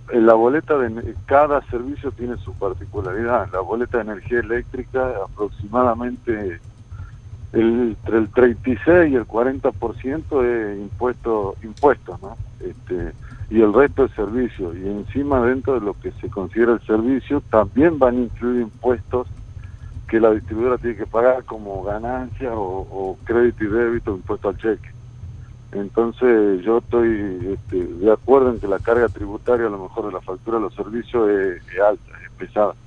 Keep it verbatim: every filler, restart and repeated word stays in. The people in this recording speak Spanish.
En la boleta de cada servicio tiene su particularidad. La boleta de energía eléctrica aproximadamente el, entre el treinta y seis y el cuarenta por ciento es impuesto, impuestos, ¿no? Este, y el resto es servicio. Y encima, dentro de lo que se considera el servicio, también van a incluir impuestos que la distribuidora tiene que pagar como ganancia o, o crédito y débito, impuesto al cheque. Entonces yo estoy este, de acuerdo en que la carga tributaria a lo mejor de la factura de los servicios es, es alta, es pesada.